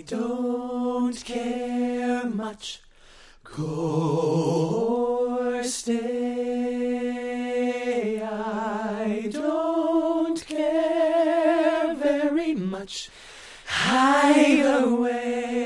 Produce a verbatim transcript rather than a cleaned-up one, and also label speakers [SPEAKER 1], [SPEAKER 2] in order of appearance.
[SPEAKER 1] don't care much. Go or stay, I don't care very much. Either way.